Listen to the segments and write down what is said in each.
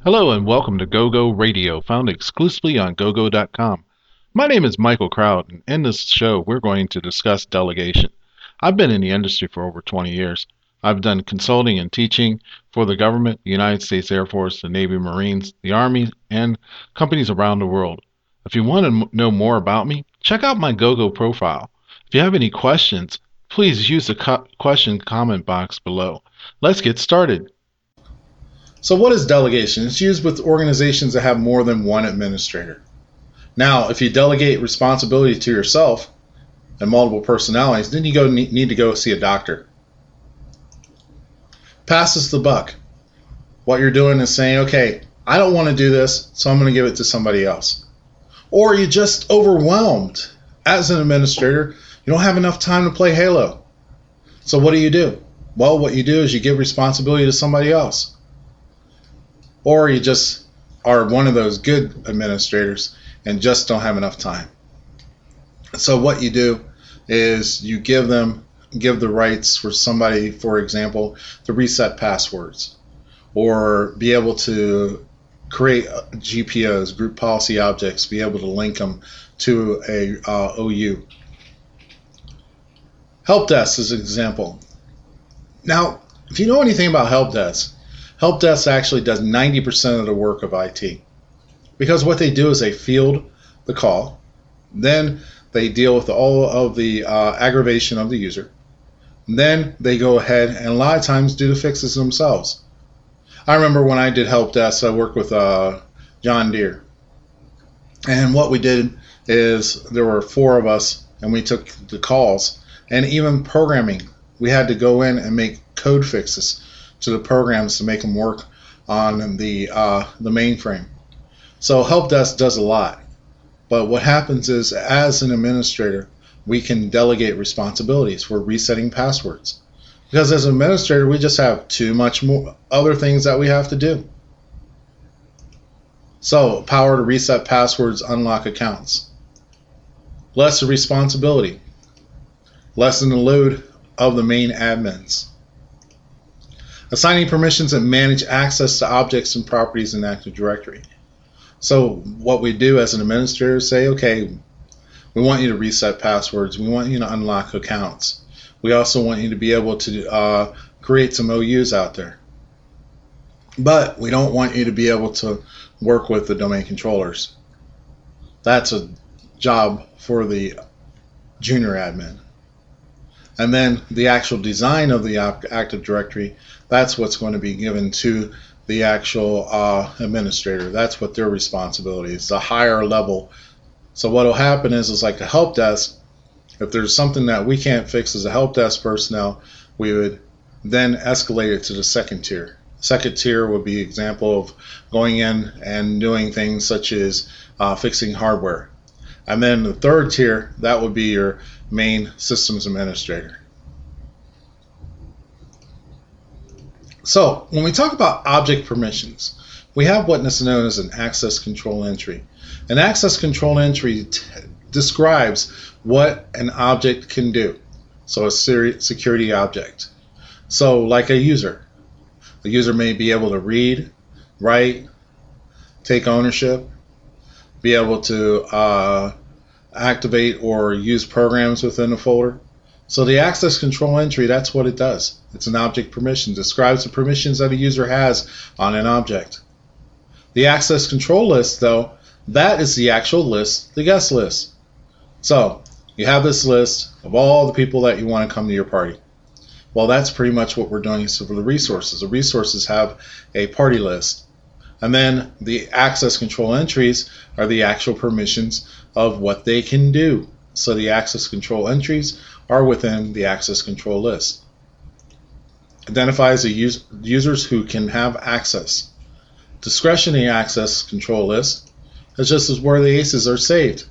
Hello and welcome to GoGo Radio, found exclusively on gogo.com. My name is Michael Crowd, and in this show, we're going to discuss delegation. I've been in the industry for over 20 years. I've done consulting and teaching for the government, the United States Air Force, the Navy, Marines, the Army, and companies around the world. If you want to know more about me, check out my GoGo profile. If you have any questions, please use the question comment box below. Let's get started. So what is delegation? It's used with organizations that have more than one administrator. Now, if you delegate responsibility to yourself and multiple personalities, then you need to go see a doctor. Passes the buck. What you're doing is saying, okay, I don't want to do this, so I'm going to give it to somebody else. Or you're just overwhelmed. As an administrator, you don't have enough time to play Halo. So what do? Well, what you do is you give responsibility to somebody else. Or you just are one of those good administrators and just don't have enough time. So what you do is you give the rights for somebody, for example, to reset passwords or be able to create GPOs, group policy objects, be able to link them to a OU. Help desk is an example. Now, if you know anything about help desk actually does 90% of the work of IT, because what they do is they field the call, then they deal with all of the aggravation of the user, and then they go ahead and a lot of times do the fixes themselves. I remember when I did help desk, I worked with John Deere, and what we did is there were 4 of us, and we took the calls, and even programming, we had to go in and make code fixes to the programs to make them work on the mainframe. So help desk does a lot, but what happens is, as an administrator, we can delegate responsibilities for resetting passwords, because as an administrator, we just have too much more other things that we have to do. So power to reset passwords, unlock accounts, less responsibility, lessen the load of the main admins. Assigning permissions and manage access to objects and properties in Active Directory. So what we do as an administrator is say, okay, we want you to reset passwords. We want you to unlock accounts. We also want you to be able to create some OUs out there. But we don't want you to be able to work with the domain controllers. That's a job for the junior admin. And then the actual design of the Active Directory, that's what's going to be given to the actual administrator. That's what their responsibility is, the higher level. So what will happen is like the help desk, if there's something that we can't fix as a help desk personnel, we would then escalate it to the second tier. Second tier would be an example of going in and doing things such as fixing hardware. And then the third tier, that would be your main systems administrator. So when we talk about object permissions, we have what is known as an access control entry. An access control entry describes what an object can do. So a security object. So like a user. The user may be able to read, write, take ownership, be able to activate or use programs within a folder. So the access control entry, that's what it does. It's an object permission. Describes the permissions that a user has on an object. The access control list, though, that is the actual list, the guest list. So you have this list of all the people that you want to come to your party. Well, that's pretty much what we're doing for the resources. The resources have a party list. And then the access control entries are the actual permissions of what they can do. So the access control entries are within the access control list. Identifies the users who can have access. Discretionary access control list is just as where the aces are saved.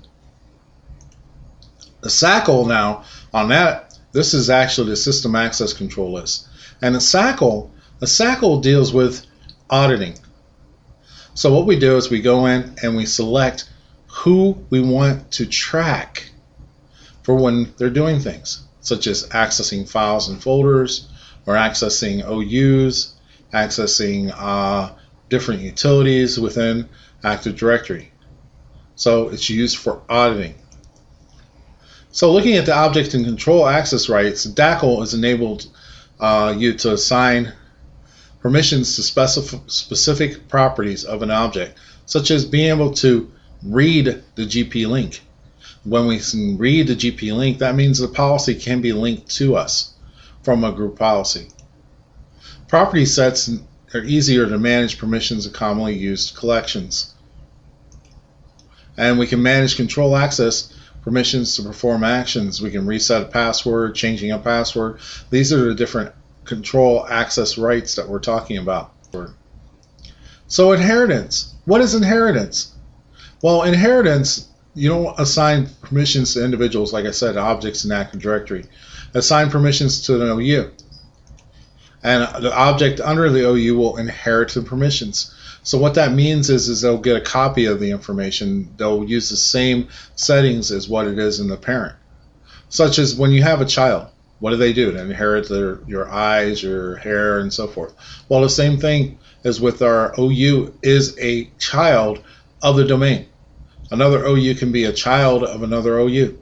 The SACL now, on that, this is actually the system access control list. And the SACL deals with auditing. So what we do is we go in and we select who we want to track for when they're doing things, such as accessing files and folders, or accessing OUs, accessing different utilities within Active Directory. So it's used for auditing. So looking at the object and control access rights, DACL has enabled you to assign permissions to specific properties of an object, such as being able to read the GP link. When we can read the GP link, that means the policy can be linked to us from a group policy. Property sets are easier to manage permissions of commonly used collections. And we can manage control access permissions to perform actions. We can reset a password, changing a password. These are the different control access rights that we're talking about. So inheritance. What is inheritance? Well, inheritance, you don't assign permissions to individuals, like I said, objects in Active Directory. Assign permissions to an OU. And the object under the OU will inherit the permissions. So what that means is they'll get a copy of the information. They'll use the same settings as what it is in the parent. Such as when you have a child, what do? They inherit your eyes, your hair, and so forth. Well, the same thing as with our OU is a child of the domain. Another OU can be a child of another OU.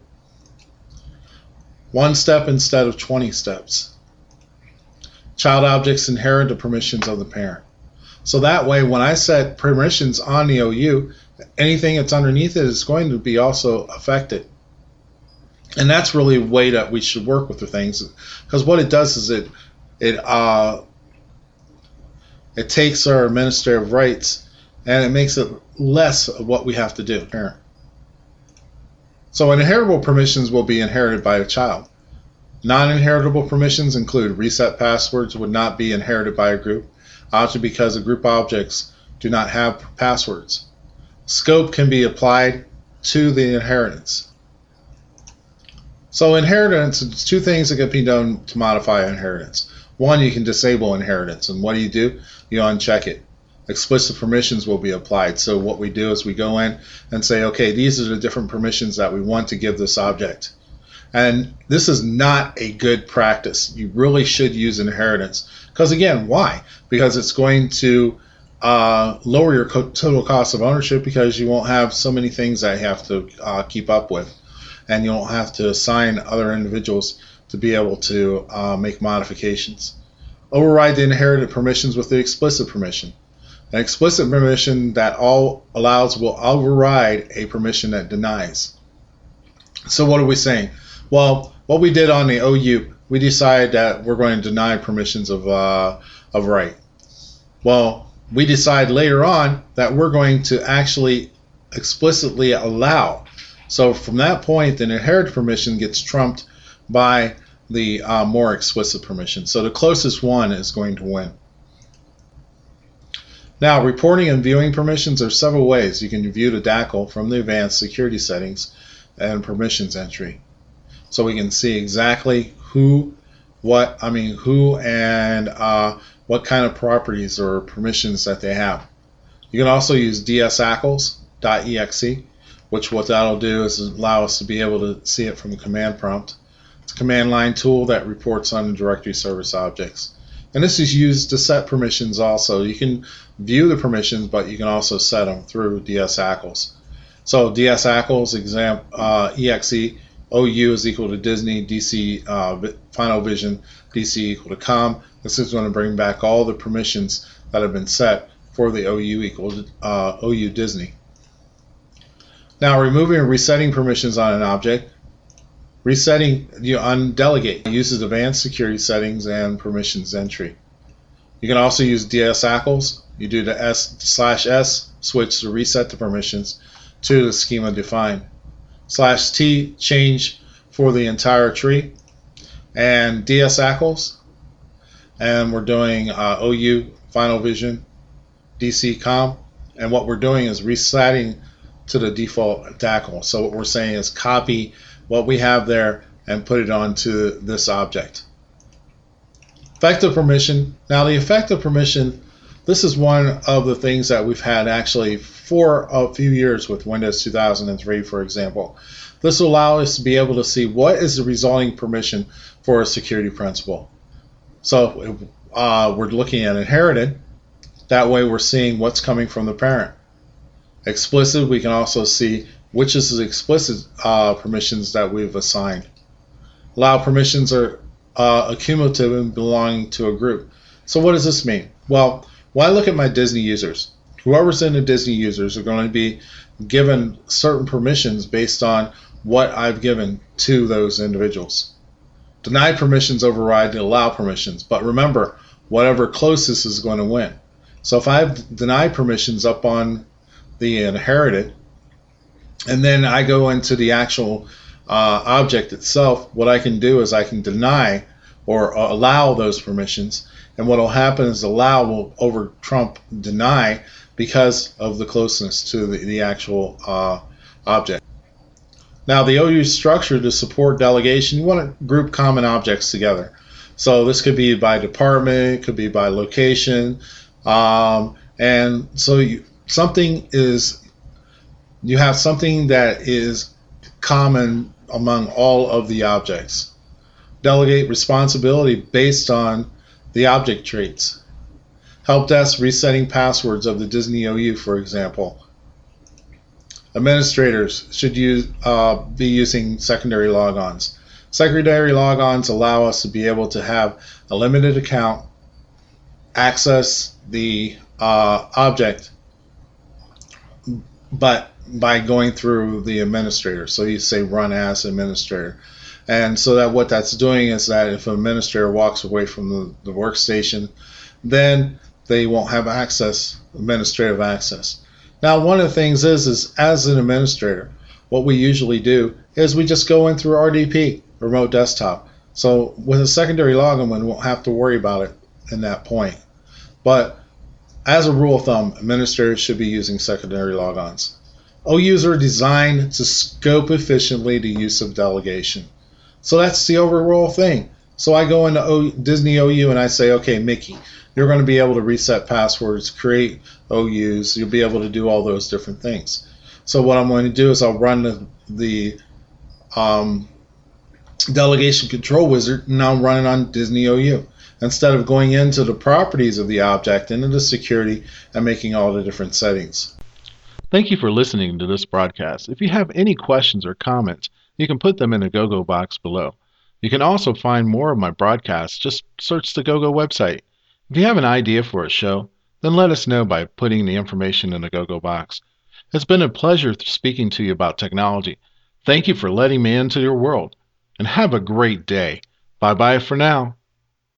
One step instead of 20 steps. Child objects inherit the permissions of the parent. So that way, when I set permissions on the OU, anything that's underneath it is going to be also affected. And that's really a way that we should work with the things, because what it does is it takes our administrative rights and it makes it less of what we have to do. So inheritable permissions will be inherited by a child. Non-inheritable permissions include reset passwords would not be inherited by a group, often because the group objects do not have passwords. Scope can be applied to the inheritance. So inheritance, there's two things that can be done to modify inheritance. One, you can disable inheritance, and what do? You uncheck it. Explicit permissions will be applied. So what we do is we go in and say, okay, these are the different permissions that we want to give this object. And this is not a good practice. You really should use inheritance. Because again, why? Because it's going to lower your total cost of ownership, because you won't have so many things that you have to keep up with. And you don't have to assign other individuals to be able to make modifications. Override the inherited permissions with the explicit permission. An explicit permission that all allows will override a permission that denies. So what are we saying? Well, what we did on the OU, we decided that we're going to deny permissions of right. Well, we decide later on that we're going to actually explicitly allow. So from that point, an inherited permission gets trumped by the more explicit permission. So the closest one is going to win. Now, reporting and viewing permissions are several ways. You can view the DACL from the advanced security settings and permissions entry. So we can see exactly who and what kind of properties or permissions that they have. You can also use dsackles.exe, which what that'll do is allow us to be able to see it from the command prompt. It's a command line tool that reports on the directory service objects. And this is used to set permissions also. You can view the permissions, but you can also set them through dsackles. So dsackles exe OU is equal to Disney, DC Final Vision, DC equal to COM. This is going to bring back all the permissions that have been set for the OU equal to OU Disney. Now, removing and resetting permissions on an object. Resetting, you undelegate. It uses advanced security settings and permissions entry. You can also use dsackles. You do the /s switch to reset the permissions to the schema defined. /t change for the entire tree. And dsackles. And we're doing OU Final Vision, DC COM. And what we're doing is resetting to the default DACL. So what we're saying is copy what we have there and put it onto this object. Effective permission. Now the effective permission, this is one of the things that we've had actually for a few years with Windows 2003, for example. This will allow us to be able to see what is the resulting permission for a security principal. So we're looking at inherited. That way we're seeing what's coming from the parent. Explicit, we can also see which is the explicit permissions that we've assigned. Allow permissions are accumulative and belonging to a group. So what does this mean? Well, when I look at my Disney users, whoever's in the Disney users are going to be given certain permissions based on what I've given to those individuals. Deny permissions override the allow permissions, but remember, whatever closest is going to win. So if I've denied permissions up on the inherited, and then I go into the actual object itself, what I can do is I can deny or allow those permissions, and what will happen is allow will over trump deny because of the closeness to the actual object. Now the OU structure to support delegation, you want to group common objects together. So this could be by department, it could be by location, and so you have something that is common among all of the objects. Delegate responsibility based on the object traits. Help desk resetting passwords of the Disney OU, for example. Administrators should be using secondary logons. Secondary logons allow us to be able to have a limited account, access the object, but by going through the administrator. So you say run as administrator. And so that what that's doing is that if an administrator walks away from the workstation, then they won't have administrative access. Now, one of the things is as an administrator, what we usually do is we just go in through RDP, remote desktop. So with a secondary login, we won't have to worry about it in that point. But as a rule of thumb, administrators should be using secondary logons. OUs are designed to scope efficiently the use of delegation. So that's the overall thing. So I go into Disney OU and I say, okay, Mickey, you're going to be able to reset passwords, create OUs, you'll be able to do all those different things. So what I'm going to do is I'll run the delegation control wizard, and I'll run it on Disney OU. Instead of going into the properties of the object, into the security, and making all the different settings. Thank you for listening to this broadcast. If you have any questions or comments, you can put them in the GoGo box below. You can also find more of my broadcasts. Just search the GoGo website. If you have an idea for a show, then let us know by putting the information in the GoGo box. It's been a pleasure speaking to you about technology. Thank you for letting me into your world, and have a great day. Bye-bye for now.